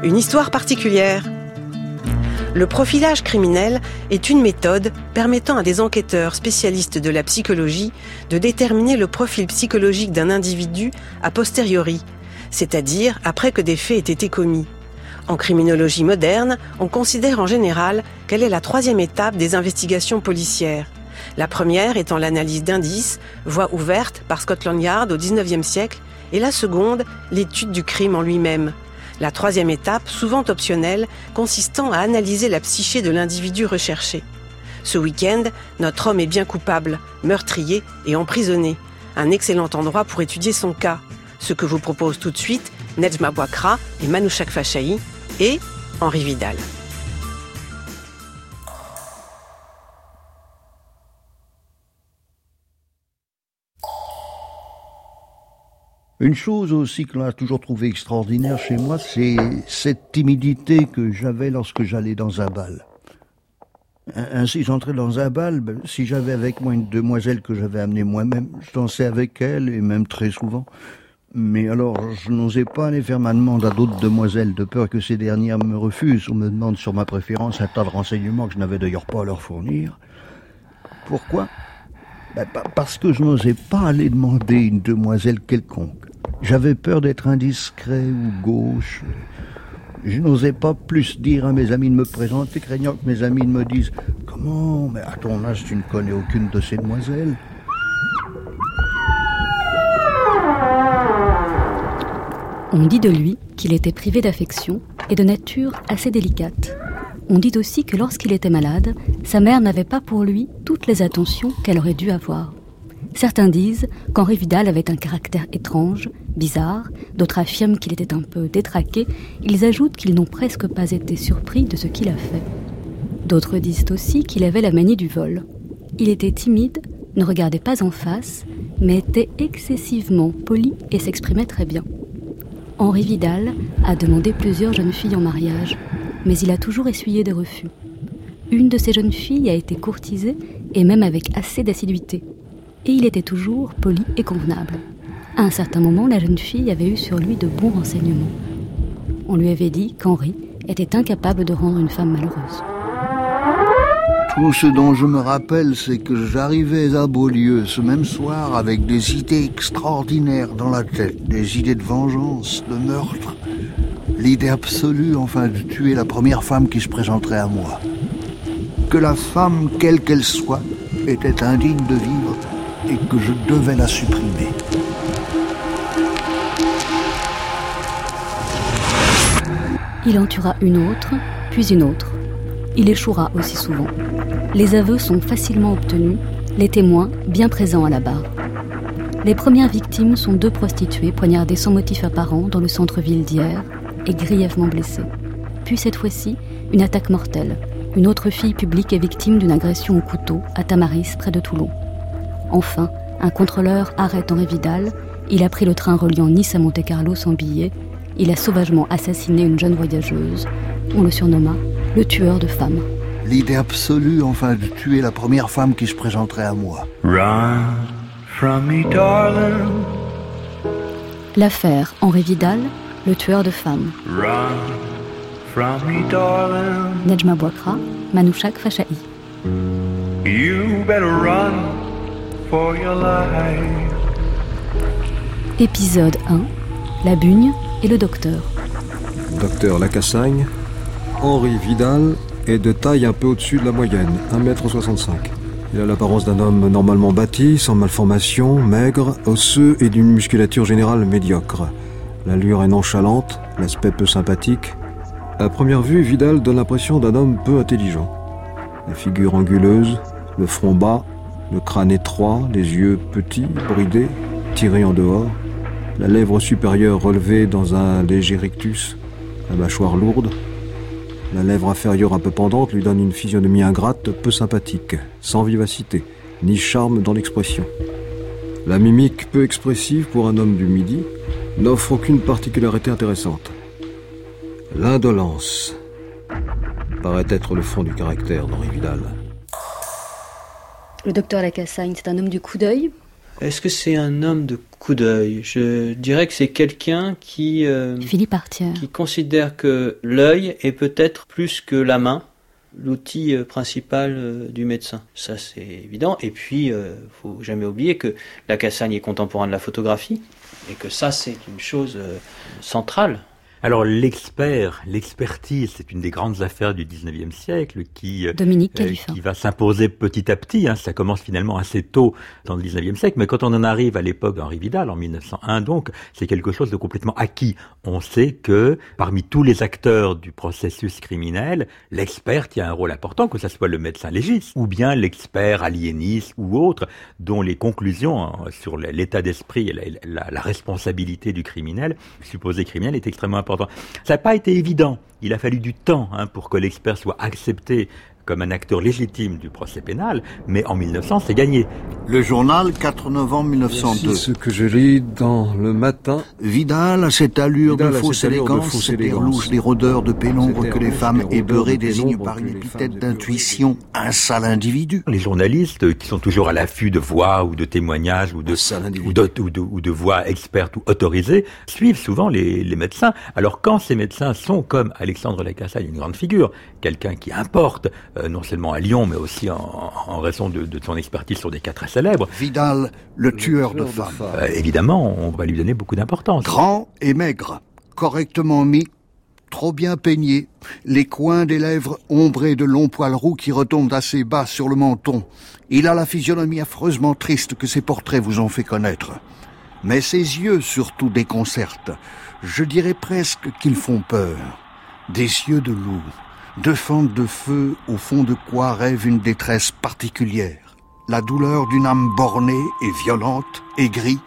Une histoire particulière. Le profilage criminel est une méthode permettant à des enquêteurs spécialistes de la psychologie de déterminer le profil psychologique d'un individu a posteriori, c'est-à-dire après que des faits aient été commis. En criminologie moderne, on considère en général qu'elle est la troisième étape des investigations policières. La première étant l'analyse d'indices, voie ouverte par Scotland Yard au XIXe siècle, et la seconde, l'étude du crime en lui-même. La troisième étape, souvent optionnelle, consistant à analyser la psyché de l'individu recherché. Ce week-end, notre homme est bien coupable, meurtrier et emprisonné. Un excellent endroit pour étudier son cas. Ce que vous propose tout de suite Nedjma Bouakra et Manouchak Fachahi et Henri Vidal. Une chose aussi que l'on a toujours trouvé extraordinaire chez moi, c'est cette timidité que j'avais lorsque j'allais dans un bal. Ainsi, j'entrais dans un bal, si j'avais avec moi une demoiselle que j'avais amenée moi-même, je dansais avec elle, et même très souvent. Mais alors, je n'osais pas aller faire ma demande à d'autres demoiselles, de peur que ces dernières me refusent ou me demandent sur ma préférence un tas de renseignements que je n'avais d'ailleurs pas à leur fournir. Pourquoi ? Parce que je n'osais pas aller demander une demoiselle quelconque. J'avais peur d'être indiscret ou gauche. Je n'osais pas plus dire à mes amis de me présenter, craignant que mes amis me disent « Comment, mais à ton âge, tu ne connais aucune de ces demoiselles ?» On dit de lui qu'il était privé d'affection et de nature assez délicate. On dit aussi que lorsqu'il était malade, sa mère n'avait pas pour lui toutes les attentions qu'elle aurait dû avoir. Certains disent qu'Henri Vidal avait un caractère étrange, bizarre, d'autres affirment qu'il était un peu détraqué, ils ajoutent qu'ils n'ont presque pas été surpris de ce qu'il a fait. D'autres disent aussi qu'il avait la manie du vol. Il était timide, ne regardait pas en face, mais était excessivement poli et s'exprimait très bien. Henri Vidal a demandé plusieurs jeunes filles en mariage, mais il a toujours essuyé des refus. Une de ces jeunes filles a été courtisée, et même avec assez d'assiduité. Et il était toujours poli et convenable. À un certain moment, la jeune fille avait eu sur lui de bons renseignements. On lui avait dit qu'Henri était incapable de rendre une femme malheureuse. Tout ce dont je me rappelle, c'est que j'arrivais à Beaulieu ce même soir avec des idées extraordinaires dans la tête, des idées de vengeance, de meurtre, l'idée absolue, enfin, de tuer la première femme qui se présenterait à moi. Que la femme, quelle qu'elle soit, était indigne de vivre et que je devais la supprimer. Il en tuera une autre, puis une autre. Il échouera aussi souvent. Les aveux sont facilement obtenus, les témoins bien présents à la barre. Les premières victimes sont 2 prostituées poignardées sans motif apparent dans le centre-ville d'hier et grièvement blessées. Puis cette fois-ci, une attaque mortelle. Une autre fille publique est victime d'une agression au couteau à Tamaris, près de Toulon. Enfin, un contrôleur arrête Henri Vidal. Il a pris le train reliant Nice à Monte-Carlo sans billet. Il a sauvagement assassiné une jeune voyageuse. On le surnomma le tueur de femmes. L'idée absolue, enfin, de tuer la première femme qui se présenterait à moi. Run from me, darling. L'affaire Henri Vidal, le tueur de femmes. Run from me, darling. Nedjma Bouakra, Manouchak Fachahi. You better run for your life. Épisode 1. La Bugne et le docteur. Docteur Lacassagne, Henri Vidal est de taille un peu au-dessus de la moyenne, 1m65. Il a l'apparence d'un homme normalement bâti, sans malformation, maigre, osseux et d'une musculature générale médiocre. L'allure est nonchalante, l'aspect peu sympathique. À première vue, Vidal donne l'impression d'un homme peu intelligent. La figure anguleuse, le front bas, le crâne étroit, les yeux petits, bridés, tirés en dehors, la lèvre supérieure relevée dans un léger rictus, la mâchoire lourde. La lèvre inférieure un peu pendante lui donne une physionomie ingrate, peu sympathique, sans vivacité, ni charme dans l'expression. La mimique peu expressive pour un homme du Midi n'offre aucune particularité intéressante. L'indolence paraît être le fond du caractère d'Henri Vidal. Le docteur Lacassagne, c'est un homme du coup d'œil. Est-ce que c'est un homme de coup d'œil ? Je dirais que c'est quelqu'un qui Philippe Artière. Qui considère que l'œil est peut-être plus que la main, l'outil principal du médecin. Ça, c'est évident. Et puis, faut jamais oublier que la Cassagne est contemporain de la photographie et que ça, c'est une chose centrale. Alors l'expertise, c'est une des grandes affaires du 19e siècle qui va s'imposer petit à petit. Ça commence finalement assez tôt dans le 19e siècle, mais quand on en arrive à l'époque d'Henri Vidal, en 1901 donc, c'est quelque chose de complètement acquis. On sait que parmi tous les acteurs du processus criminel, l'expert y a un rôle important, que ce soit le médecin légiste ou bien l'expert aliéniste ou autre, dont les conclusions sur l'état d'esprit et la responsabilité du criminel, supposé criminel, est extrêmement importante. Ça n'a pas été évident. Il a fallu du temps pour que l'expert soit accepté comme un acteur légitime du procès pénal, mais en 1900, c'est gagné. Le journal, 4 novembre 1902. Voici ce que je lis dans Le Matin. Vidal a cette allure de fausse élégance, cet air louche des rôdeurs de pénombre que les femmes ébeurées désignent par une épithète d'intuition, un sale individu. Les journalistes qui sont toujours à l'affût de voix ou de témoignages ou de voix expertes ou autorisées suivent souvent les médecins. Alors quand ces médecins sont comme Alexandre Lacassagne, une grande figure, quelqu'un qui importe, non seulement à Lyon, mais aussi en raison de son expertise sur des cas très célèbres. Vidal, le tueur de femmes. Évidemment, on va lui donner beaucoup d'importance. Grand et maigre, correctement mis, trop bien peigné, les coins des lèvres ombrés de longs poils roux qui retombent assez bas sur le menton. Il a la physionomie affreusement triste que ses portraits vous ont fait connaître. Mais ses yeux surtout déconcertent. Je dirais presque qu'ils font peur. Des yeux de loup. Deux fentes de feu au fond de quoi rêve une détresse particulière. La douleur d'une âme bornée et violente, aigrie,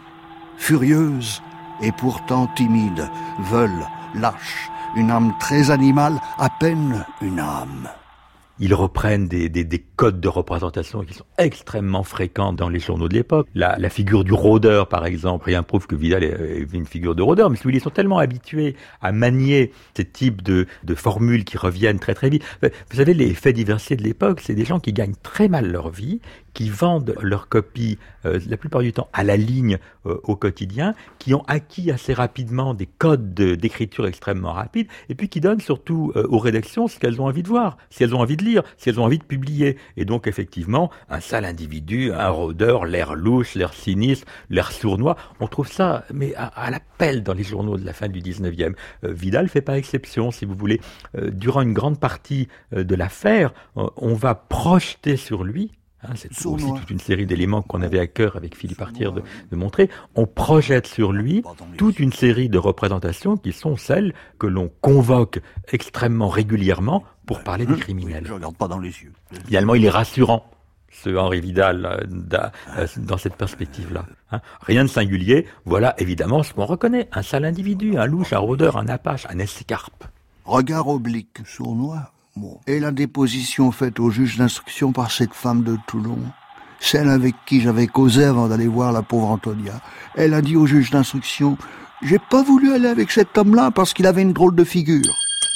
furieuse et pourtant timide, veule, lâche, une âme très animale, à peine une âme. Ils reprennent des codes de représentation qui sont extrêmement fréquents dans les journaux de l'époque. La figure du rôdeur, par exemple, rien prouve que Vidal est une figure de rôdeur, mais ils sont tellement habitués à manier ces types de formules qui reviennent très très vite. Vous savez, les faits diversiers de l'époque, c'est des gens qui gagnent très mal leur vie, qui vendent leurs copies, la plupart du temps, à la ligne au quotidien, qui ont acquis assez rapidement des codes d'écriture extrêmement rapides, et puis qui donnent surtout aux rédactions ce qu'elles ont envie de voir, si elles ont envie de lire, si elles ont envie de publier. Et donc, effectivement, un sale individu, un rôdeur, l'air louche, l'air sinistre, l'air sournois, on trouve ça mais à la pelle dans les journaux de la fin du 19e. Vidal fait pas exception, si vous voulez. Durant une grande partie de l'affaire, on va projeter sur lui, c'est aussi toute une série d'éléments qu'on avait à cœur avec Philippe Artière de montrer. On projette sur lui toute une série de représentations qui sont celles que l'on convoque extrêmement régulièrement pour parler des criminels. Je regarde pas dans les yeux. Finalement, il est rassurant, ce Henri Vidal, dans cette perspective-là. Rien de singulier. Voilà évidemment ce qu'on reconnaît. Un sale individu, un louche, un rôdeur, un apache, un escarpe. Regard oblique, sournois. Et la déposition faite au juge d'instruction par cette femme de Toulon, celle avec qui j'avais causé avant d'aller voir la pauvre Antonia, elle a dit au juge d'instruction « J'ai pas voulu aller avec cet homme-là parce qu'il avait une drôle de figure. »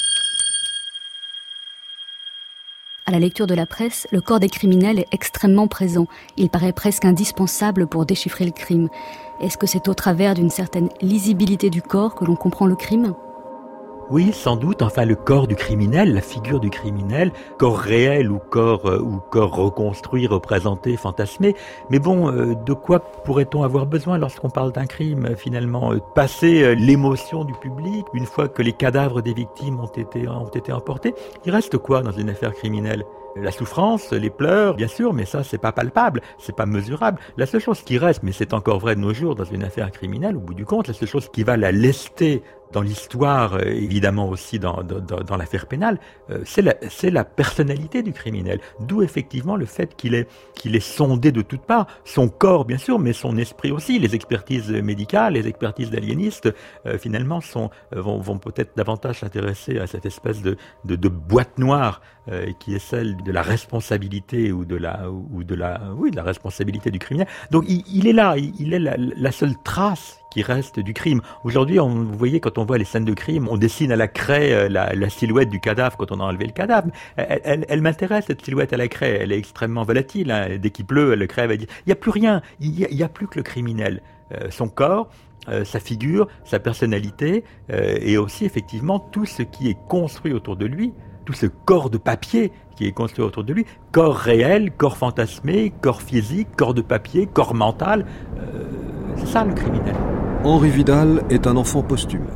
À la lecture de la presse, le corps des criminels est extrêmement présent. Il paraît presque indispensable pour déchiffrer le crime. Est-ce que c'est au travers d'une certaine lisibilité du corps que l'on comprend le crime ? Oui, sans doute. Enfin, le corps du criminel, la figure du criminel, corps réel ou corps reconstruit, représenté, fantasmé. Mais bon, de quoi pourrait-on avoir besoin lorsqu'on parle d'un crime, finalement? Passer l'émotion du public, une fois que les cadavres des victimes ont été emportés, il reste quoi dans une affaire criminelle? La souffrance, les pleurs, bien sûr, mais ça, c'est pas palpable, c'est pas mesurable. La seule chose qui reste, mais c'est encore vrai de nos jours dans une affaire criminelle, au bout du compte, la seule chose qui va la lester dans l'histoire, évidemment aussi dans l'affaire pénale, c'est la personnalité du criminel. D'où effectivement le fait qu'il est sondé de toutes parts. Son corps, bien sûr, mais son esprit aussi. Les expertises médicales, les expertises d'aliénistes, finalement, vont peut-être davantage s'intéresser à cette espèce de boîte noire qui est celle de la responsabilité ou de la responsabilité du criminel. Donc il est là, il est la seule trace qui reste du crime. Aujourd'hui, vous voyez, quand on voit les scènes de crime, on dessine à la craie la silhouette du cadavre quand on a enlevé le cadavre. Elle m'intéresse, cette silhouette à la craie. Elle est extrêmement volatile. Hein. Dès qu'il pleut, le craie va dire « il n'y a plus rien, il n'y a plus que le criminel ». Son corps, sa figure, sa personnalité, et aussi effectivement tout ce qui est construit autour de lui, tout ce corps de papier qui est construit autour de lui, corps réel, corps fantasmé, corps physique, corps de papier, corps mental, c'est ça le criminel. Henri Vidal est un enfant posthume.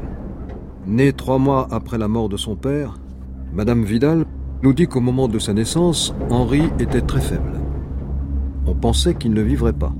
Né 3 mois après la mort de son père, Madame Vidal nous dit qu'au moment de sa naissance, Henri était très faible. On pensait qu'il ne vivrait pas.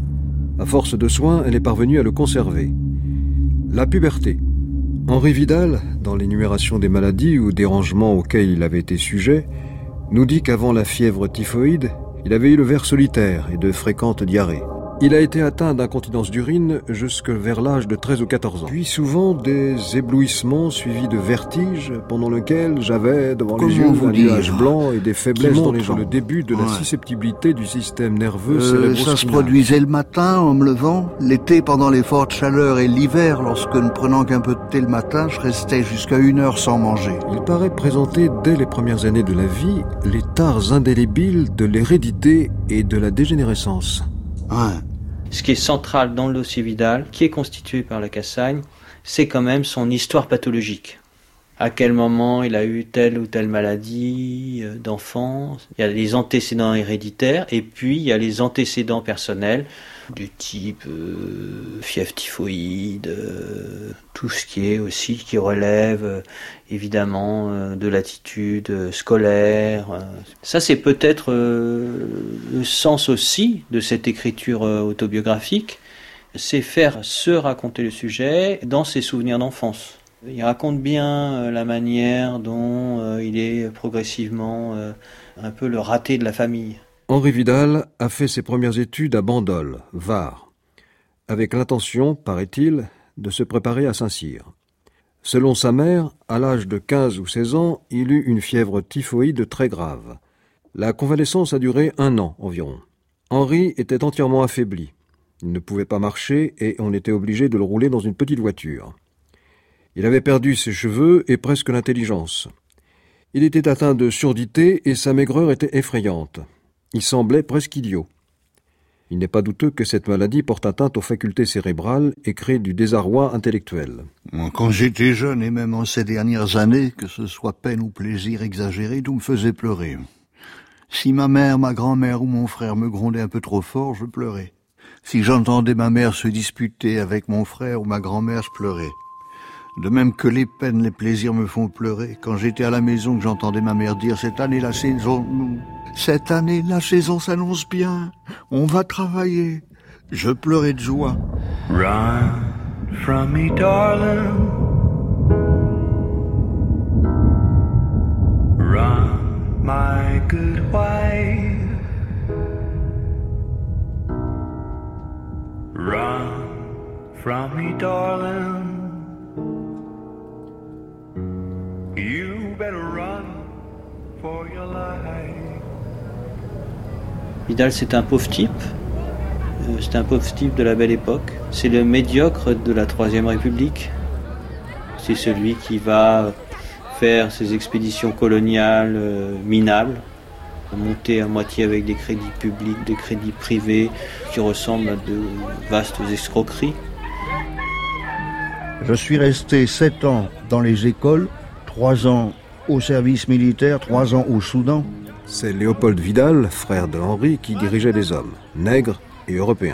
À force de soins, elle est parvenue à le conserver. La puberté. Henri Vidal, dans l'énumération des maladies ou dérangements auxquels il avait été sujet, nous dit qu'avant la fièvre typhoïde, il avait eu le ver solitaire et de fréquentes diarrhées. Il a été atteint d'incontinence d'urine jusque vers l'âge de 13 ou 14 ans. Puis souvent des éblouissements suivis de vertiges pendant lesquels j'avais devant les yeux un nuage blanc et des faiblesses dans les jambes. Le début de la susceptibilité du système nerveux cérébro-spinal. Ça se produisait le matin en me levant, l'été pendant les fortes chaleurs et l'hiver lorsque ne prenant qu'un peu de thé le matin, je restais jusqu'à 1 heure sans manger. Il paraît présenter dès les premières années de la vie les tares indélébiles de l'hérédité et de la dégénérescence. Ouais. Ce qui est central dans le dossier Vidal, qui est constitué par la Cassagne, c'est quand même son histoire pathologique. À quel moment il a eu telle ou telle maladie d'enfance. Il y a les antécédents héréditaires et puis il y a les antécédents personnels du type fièvre typhoïde, tout ce qui est aussi qui relève évidemment de l'attitude scolaire. Ça c'est peut-être le sens aussi de cette écriture autobiographique, c'est faire se raconter le sujet dans ses souvenirs d'enfance. Il raconte bien la manière dont il est progressivement un peu le raté de la famille. Henri Vidal a fait ses premières études à Bandol, Var, avec l'intention, paraît-il, de se préparer à Saint-Cyr. Selon sa mère, à l'âge de 15 ou 16 ans, il eut une fièvre typhoïde très grave. La convalescence a duré 1 an environ. Henri était entièrement affaibli. Il ne pouvait pas marcher et on était obligé de le rouler dans une petite voiture. Il avait perdu ses cheveux et presque l'intelligence. Il était atteint de surdité et sa maigreur était effrayante. Il semblait presque idiot. Il n'est pas douteux que cette maladie porte atteinte aux facultés cérébrales et crée du désarroi intellectuel. Quand j'étais jeune et même en ces dernières années, que ce soit peine ou plaisir exagéré, tout me faisait pleurer. Si ma mère, ma grand-mère ou mon frère me grondaient un peu trop fort, je pleurais. Si j'entendais ma mère se disputer avec mon frère ou ma grand-mère, je pleurais. De même que les peines, les plaisirs me font pleurer. Quand j'étais à la maison, que j'entendais ma mère dire « Cette année, la saison s'annonce bien. On va travailler. » Je pleurais de joie. Run from me, darling. Run, my good wife. Run from me, darling. You better run for your life. Vidal, c'est un pauvre type. C'est un pauvre type de la belle époque. C'est le médiocre de la Troisième République. C'est celui qui va faire ses expéditions coloniales minables, monter à moitié avec des crédits publics, des crédits privés, qui ressemblent à de vastes escroqueries. Je suis resté 7 ans dans les écoles, 3 ans au service militaire, 3 ans au Soudan. C'est Léopold Vidal, frère de Henri, qui dirigeait les hommes, nègres et européens.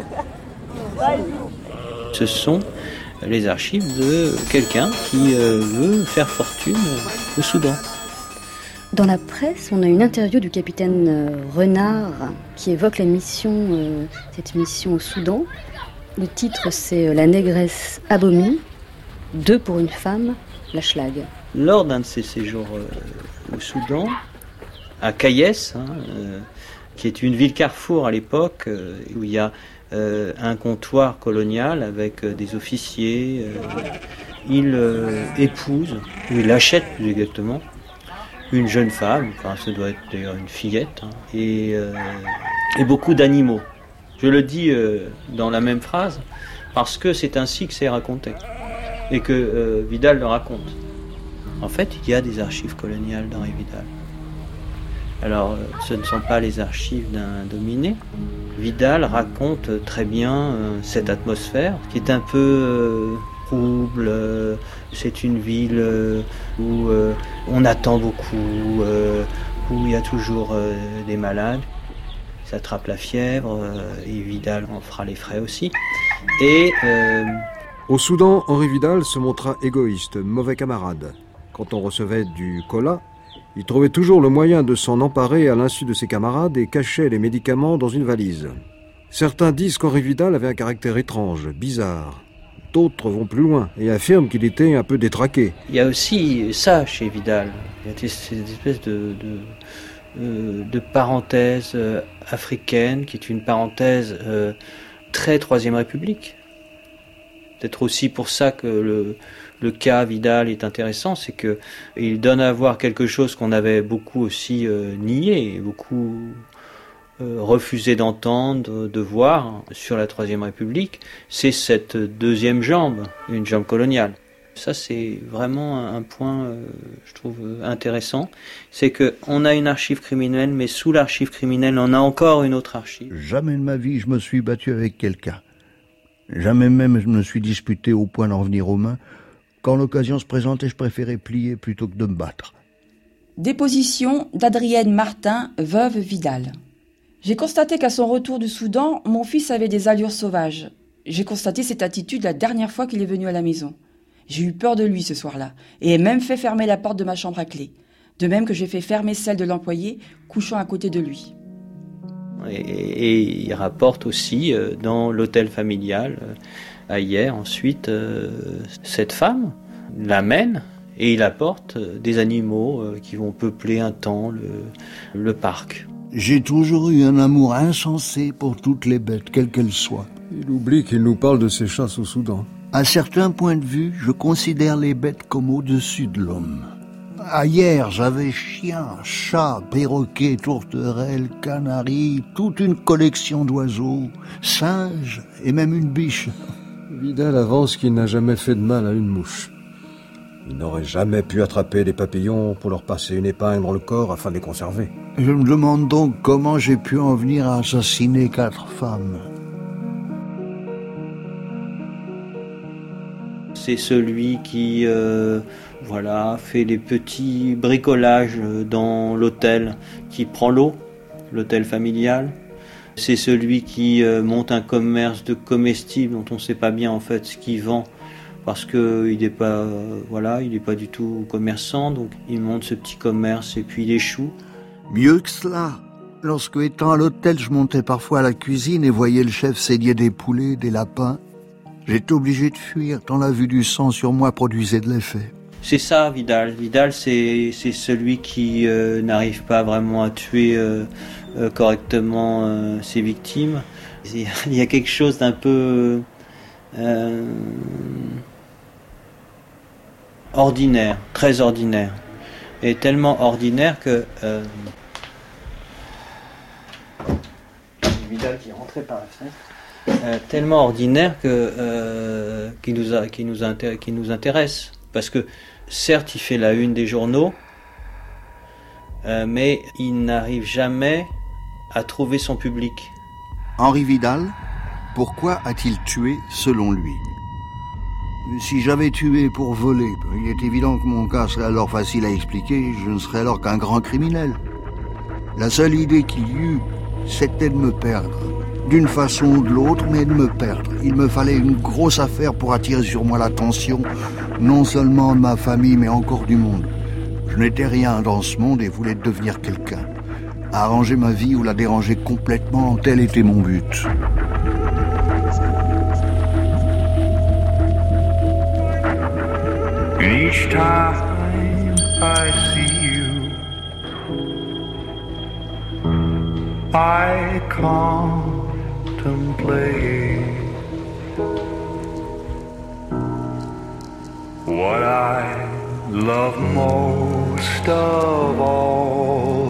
Ce sont les archives de quelqu'un qui veut faire fortune au Soudan. Dans la presse, on a une interview du capitaine Renard qui évoque cette mission au Soudan. Le titre, c'est « La négresse abomie, 2 pour une femme, la schlag ». Lors d'un de ses séjours au Soudan, à Kayes, qui est une ville carrefour à l'époque, où il y a un comptoir colonial avec des officiers, il épouse, ou il achète plus exactement, une jeune femme, enfin ça doit être d'ailleurs une fillette, et beaucoup d'animaux. Je le dis dans la même phrase, parce que c'est ainsi que c'est raconté, et que Vidal le raconte. En fait, il y a des archives coloniales d'Henri Vidal. Alors, ce ne sont pas les archives d'un dominé. Vidal raconte très bien cette atmosphère qui est un peu trouble. C'est une ville où on attend beaucoup, où il y a toujours des malades. Ils attrapent la fièvre et Vidal en fera les frais aussi. Et au Soudan, Henri Vidal se montra égoïste, mauvais camarade. Quand on recevait du cola, il trouvait toujours le moyen de s'en emparer à l'insu de ses camarades et cachait les médicaments dans une valise. Certains disent qu'Henri Vidal avait un caractère étrange, bizarre. D'autres vont plus loin et affirment qu'il était un peu détraqué. Il y a aussi ça chez Vidal. Il y a cette espèce de parenthèse africaine qui est une parenthèse très Troisième République. Peut-être aussi pour ça que le cas Vidal est intéressant, c'est qu'il donne à voir quelque chose qu'on avait beaucoup aussi nié, beaucoup refusé d'entendre, de voir sur la Troisième République, c'est cette deuxième jambe, une jambe coloniale. Ça, c'est vraiment un point, je trouve, intéressant. C'est qu'on a une archive criminelle, mais sous l'archive criminelle, on a encore une autre archive. Jamais de ma vie, je me suis battu avec quelqu'un. Jamais même je me suis disputé au point d'en venir aux mains. Quand l'occasion se présentait, je préférais plier plutôt que de me battre. Déposition d'Adrienne Martin, veuve Vidal. J'ai constaté qu'à son retour du Soudan, mon fils avait des allures sauvages. J'ai constaté cette attitude la dernière fois qu'il est venu à la maison. J'ai eu peur de lui ce soir-là, et ai même fait fermer la porte de ma chambre à clé. De même que j'ai fait fermer celle de l'employé, couchant à côté de lui. Et il rapporte aussi dans l'hôtel familial, à hier, ensuite, cette femme l'amène et il apporte des animaux qui vont peupler un temps le parc. J'ai toujours eu un amour insensé pour toutes les bêtes, quelles qu'elles soient. Il oublie qu'il nous parle de ses chasses au Soudan. À certains points de vue, je considère les bêtes comme au-dessus de l'homme. Hier, j'avais chiens, chats, perroquets, tourterelles, canaris, toute une collection d'oiseaux, singes et même une biche. Vidal avance qu'il n'a jamais fait de mal à une mouche. Il n'aurait jamais pu attraper des papillons pour leur passer une épingle dans le corps afin de les conserver. Je me demande donc comment j'ai pu en venir à assassiner 4 femmes. C'est celui qui fait des petits bricolages dans l'hôtel, qui prend l'hôtel familial. C'est celui qui monte un commerce de comestibles dont on ne sait pas bien en fait ce qu'il vend parce qu'il n'est pas, il n'est pas du tout commerçant, donc il monte ce petit commerce et puis il échoue. Mieux que cela, lorsque étant à l'hôtel, je montais parfois à la cuisine et voyais le chef saigner des poulets, des lapins. J'étais obligé de fuir, tant la vue du sang sur moi produisait de l'effet. C'est ça, Vidal. Vidal, c'est celui qui n'arrive pas vraiment à tuer correctement ses victimes. Il y a quelque chose d'un peu ordinaire, très ordinaire. Et tellement ordinaire que... Vidal qui est rentré par la fenêtre. Tellement ordinaire que qui nous intéresse parce que certes il fait la une des journaux mais il n'arrive jamais à trouver son public. Henri Vidal, pourquoi a-t-il tué selon lui? Si j'avais tué pour voler, il est évident que mon cas serait alors facile à expliquer, je ne serais alors qu'un grand criminel. La seule idée qu'il y eut, c'était de me perdre. D'une façon ou de l'autre, mais de me perdre. Il me fallait une grosse affaire pour attirer sur moi l'attention, non seulement de ma famille, mais encore du monde. Je n'étais rien dans ce monde et voulais devenir quelqu'un. Arranger ma vie ou la déranger complètement, tel était mon but. Each time I see you, I contemplate what I love most of all,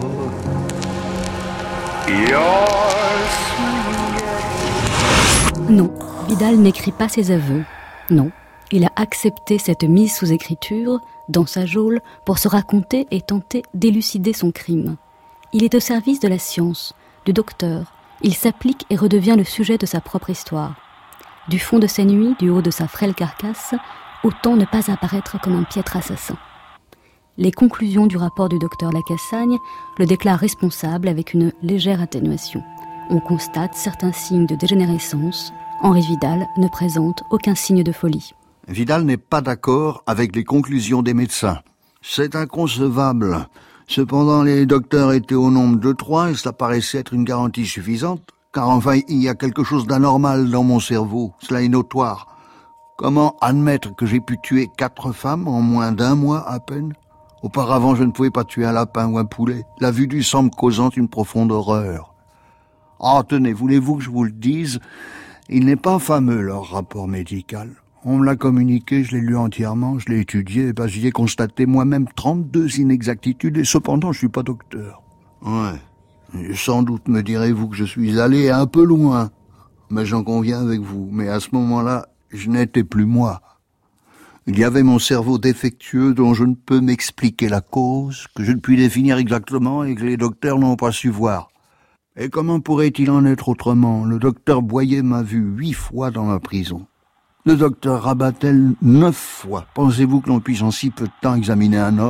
your sweet. Non, Vidal n'écrit pas ses aveux. Non, il a accepté cette mise sous écriture, dans sa geôle, pour se raconter et tenter d'élucider son crime. Il est au service de la science, du docteur. Il s'applique et redevient le sujet de sa propre histoire. Du fond de ses nuits, du haut de sa frêle carcasse, autant ne pas apparaître comme un piètre assassin. Les conclusions du rapport du docteur Lacassagne le déclarent responsable avec une légère atténuation. On constate certains signes de dégénérescence. Henri Vidal ne présente aucun signe de folie. Vidal n'est pas d'accord avec les conclusions des médecins. C'est inconcevable. Cependant, les docteurs étaient au nombre de 3 et ça paraissait être une garantie suffisante, car enfin, il y a quelque chose d'anormal dans mon cerveau. Cela est notoire. Comment admettre que j'ai pu tuer 4 femmes en moins d'1 mois à peine ? Auparavant, je ne pouvais pas tuer un lapin ou un poulet. La vue du sang me causant une profonde horreur. Ah, tenez, voulez-vous que je vous le dise ? Il n'est pas fameux, leur rapport médical. On me l'a communiqué, je l'ai lu entièrement, je l'ai étudié, et j'y ai constaté moi-même 32 inexactitudes, et cependant, je suis pas docteur. Ouais. Et sans doute me direz-vous que je suis allé un peu loin. Mais j'en conviens avec vous. Mais à ce moment-là, je n'étais plus moi. Il y avait mon cerveau défectueux dont je ne peux m'expliquer la cause, que je ne puis définir exactement et que les docteurs n'ont pas su voir. Et comment pourrait-il en être autrement ? Le docteur Boyer m'a vu 8 fois dans ma prison. Le docteur Rabatel 9 fois. Pensez-vous que l'on puisse en si peu de temps examiner un homme ?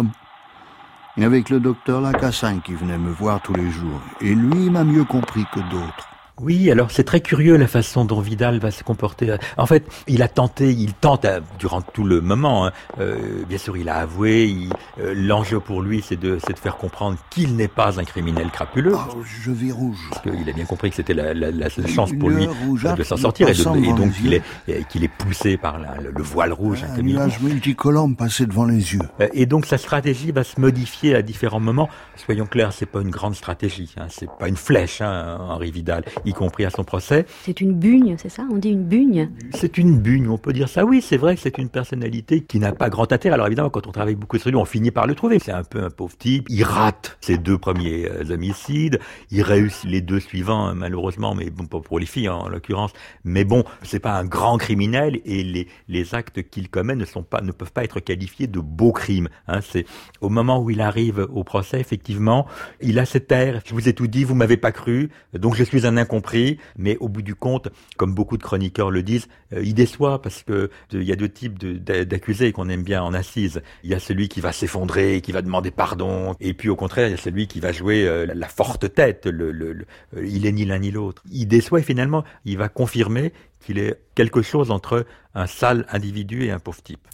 Et avec le docteur Lacassagne qui venait me voir tous les jours. Et lui, il m'a mieux compris que d'autres. Oui, alors c'est très curieux la façon dont Vidal va se comporter. En fait, il tente durant tout le moment. Bien sûr, il a avoué. L'enjeu pour lui, c'est de faire comprendre qu'il n'est pas un criminel crapuleux. Oh, je vis rouge. Parce qu'il a bien compris que c'était la seule chance pour lui de s'en sortir, et donc qu'il est poussé par le voile rouge. Un nuage multicolore me passait devant les yeux. Et donc sa stratégie va se modifier à différents moments. Soyons clairs, c'est pas une grande stratégie. C'est pas une flèche, Henri Vidal, y compris à son procès. C'est une bugne, c'est ça ? On dit une bugne ? C'est une bugne, on peut dire ça. Oui, c'est vrai que c'est une personnalité qui n'a pas grand intérêt. Alors évidemment, quand on travaille beaucoup sur lui, on finit par le trouver. C'est un peu un pauvre type. Il rate ses 2 premiers homicides. Il réussit les 2 suivants, malheureusement, mais bon, pas pour les filles en l'occurrence. Mais bon, c'est pas un grand criminel et les actes qu'il commet ne peuvent pas être qualifiés de beaux crimes. C'est au moment où il arrive au procès, effectivement, il a cet air. Je vous ai tout dit, vous m'avez pas cru, donc je suis un incompris. Mais au bout du compte, comme beaucoup de chroniqueurs le disent, il déçoit parce que il y a 2 types d'accusés qu'on aime bien en assises. Il y a celui qui va s'effondrer, qui va demander pardon, et puis au contraire, il y a celui qui va jouer la forte tête. Il est ni l'un ni l'autre. Il déçoit et finalement, il va confirmer qu'il est quelque chose entre un sale individu et un pauvre type.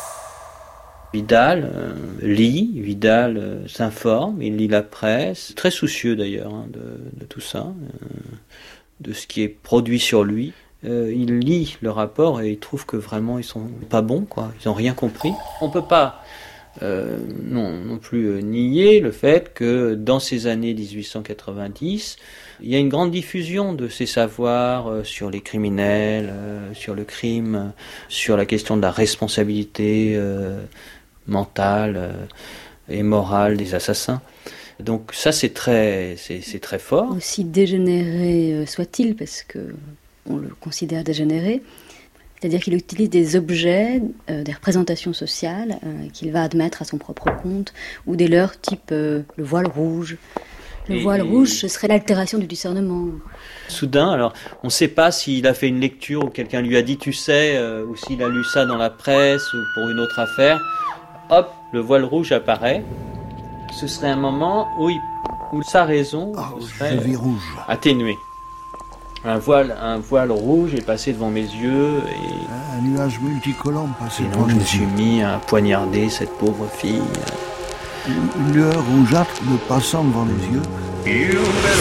Vidal lit, Vidal s'informe, il lit la presse, très soucieux d'ailleurs de tout ça, de ce qui est produit sur lui. Il lit le rapport et il trouve que vraiment ils sont pas bons, quoi. Ils ont rien compris. On peut pas non plus nier le fait que dans ces années 1890, il y a une grande diffusion de ces savoirs sur les criminels, sur le crime, sur la question de la responsabilité mentale et morale des assassins. Donc ça, c'est très fort. Aussi dégénéré soit-il, parce que on le considère dégénéré, c'est-à-dire qu'il utilise des objets, des représentations sociales qu'il va admettre à son propre compte, ou des leurs type le voile rouge. Le voile rouge, ce serait l'altération du discernement. Soudain, alors, on ne sait pas s'il a fait une lecture ou quelqu'un lui a dit, tu sais, ou s'il a lu ça dans la presse ou pour une autre affaire. Hop, le voile rouge apparaît. Ce serait un moment où sa raison serait atténuée. Un voile rouge est passé devant mes yeux et un nuage multicolore passé devant mes yeux. Je me suis mis à poignarder cette pauvre fille. Une lueur rougeâtre me passant devant les yeux.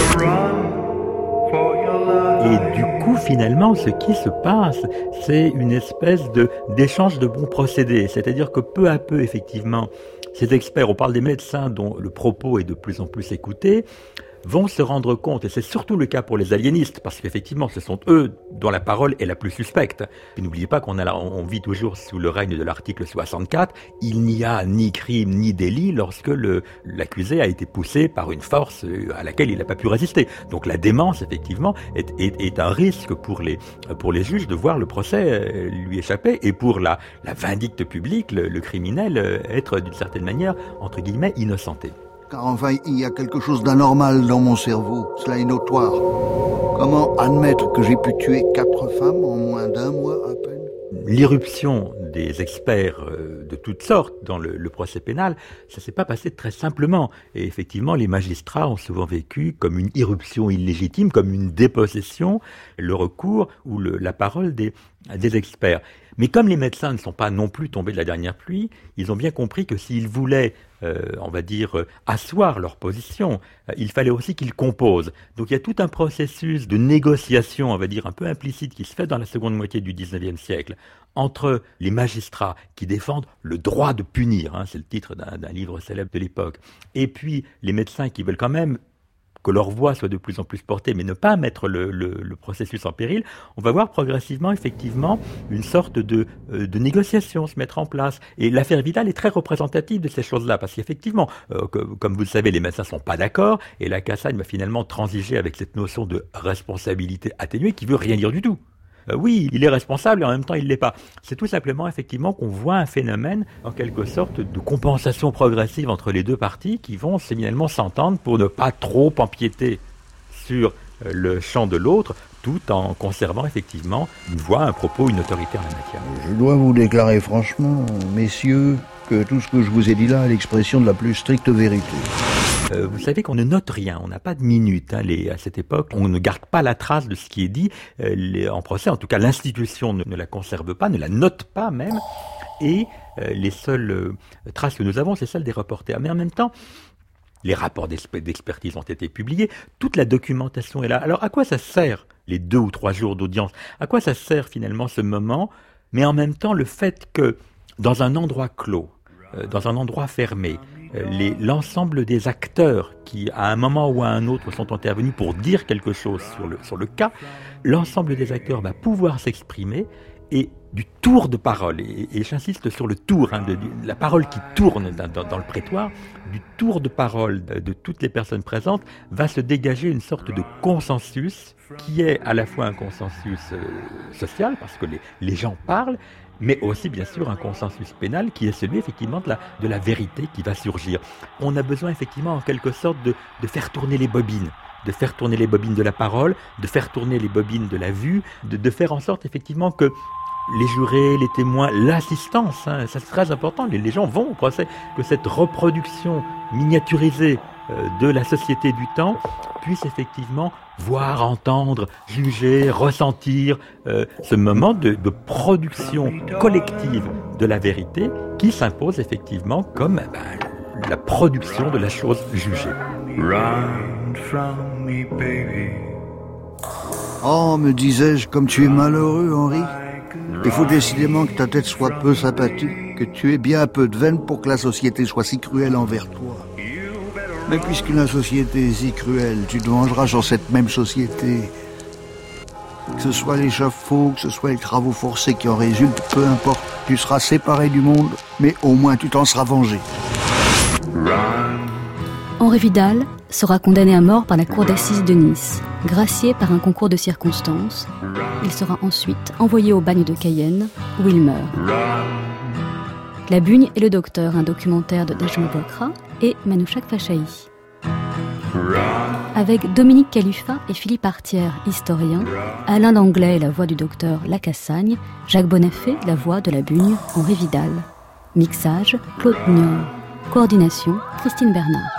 Et du coup, finalement, ce qui se passe, c'est une espèce d'échange de bons procédés. C'est-à-dire que peu à peu, effectivement, ces experts, on parle des médecins dont le propos est de plus en plus écouté, vont se rendre compte, et c'est surtout le cas pour les aliénistes, parce qu'effectivement, ce sont eux dont la parole est la plus suspecte. Et n'oubliez pas on vit toujours sous le règne de l'article 64. Il n'y a ni crime ni délit lorsque l'accusé a été poussé par une force à laquelle il n'a pas pu résister. Donc la démence, effectivement, est un risque pour les juges de voir le procès lui échapper, et pour la vindicte publique, le criminel, être d'une certaine manière, entre guillemets, innocenté. Car enfin, il y a quelque chose d'anormal dans mon cerveau, cela est notoire. Comment admettre que j'ai pu tuer 4 femmes en moins d'1 mois à peine ? L'irruption des experts de toutes sortes dans le procès pénal, ça s'est pas passé très simplement. Et effectivement, les magistrats ont souvent vécu comme une irruption illégitime, comme une dépossession, le recours ou la parole des experts. Mais comme les médecins ne sont pas non plus tombés de la dernière pluie, ils ont bien compris que s'ils voulaient, asseoir leur position, il fallait aussi qu'ils composent. Donc il y a tout un processus de négociation, on va dire, un peu implicite qui se fait dans la seconde moitié du XIXe siècle, entre les magistrats qui défendent le droit de punir, c'est le titre d'un livre célèbre de l'époque, et puis les médecins qui veulent quand même que leur voix soit de plus en plus portée, mais ne pas mettre le processus en péril. On va voir progressivement, effectivement, une sorte de négociation se mettre en place. Et l'affaire Vidal est très représentative de ces choses-là, parce qu'effectivement, comme vous le savez, les médecins ne sont pas d'accord, et la Cassagne va finalement transiger avec cette notion de responsabilité atténuée qui veut rien dire du tout. Oui, il est responsable et en même temps il ne l'est pas. C'est tout simplement effectivement qu'on voit un phénomène en quelque sorte de compensation progressive entre les deux parties qui vont finalement s'entendre pour ne pas trop empiéter sur le champ de l'autre, tout en conservant effectivement une voix, un propos, une autorité en la matière. Je dois vous déclarer franchement, messieurs, que tout ce que je vous ai dit là est l'expression de la plus stricte vérité. Vous savez qu'on ne note rien, on n'a pas de minutes. À cette époque, on ne garde pas la trace de ce qui est dit en procès. En tout cas, l'institution ne la conserve pas, ne la note pas même. Et les seules traces que nous avons, c'est celles des reporters. Mais en même temps, les rapports d'expertise ont été publiés, toute la documentation est là. Alors à quoi ça sert les 2 ou 3 jours d'audience ? À quoi ça sert finalement ce moment ? Mais en même temps, le fait que dans un endroit clos, dans un endroit fermé, l'ensemble des acteurs qui, à un moment ou à un autre, sont intervenus pour dire quelque chose sur le cas, l'ensemble des acteurs va pouvoir s'exprimer et du tour de parole, et j'insiste sur le tour, de la parole qui tourne dans le prétoire, du tour de parole de toutes les personnes présentes, va se dégager une sorte de consensus qui est à la fois un consensus social, parce que les gens parlent, mais aussi bien sûr un consensus pénal qui est celui effectivement de la vérité qui va surgir. On a besoin effectivement en quelque sorte de faire tourner les bobines, de faire tourner les bobines de la parole, de faire tourner les bobines de la vue, de faire en sorte effectivement que les jurés, les témoins, l'assistance, ça c'est très important, les gens vont au procès, que cette reproduction miniaturisée de la société du temps puisse effectivement voir, entendre, juger, ressentir ce moment de production collective de la vérité qui s'impose effectivement comme la production de la chose jugée. Run from me, baby. Oh, me disais-je, comme tu es malheureux, Henri. Il faut décidément que ta tête soit peu sympathique, que tu aies bien un peu de veine pour que la société soit si cruelle envers toi. Mais puisque la société est si cruelle, tu te vengeras sur cette même société. Que ce soit l'échafaud, que ce soit les travaux forcés qui en résultent, peu importe. Tu seras séparé du monde, mais au moins tu t'en seras vengé. Henri Vidal sera condamné à mort par la cour d'assises de Nice, gracié par un concours de circonstances. Il sera ensuite envoyé au bagne de Cayenne, où il meurt. La Bugne et le Docteur, un documentaire de Dejma Bokra et Manouchak Fachahi. Avec Dominique Khalifa et Philippe Artière, historien, Alain Langlais, la voix du Docteur La Cassagne, Jacques Bonafé, la voix de la Bugne, Henri Vidal. Mixage, Claude Niort. Coordination, Christine Bernard.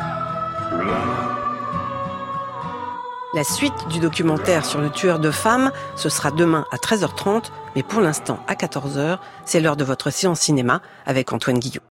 La suite du documentaire sur le tueur de femmes, ce sera demain à 13h30, mais pour l'instant à 14h, c'est l'heure de votre séance cinéma avec Antoine Guillot.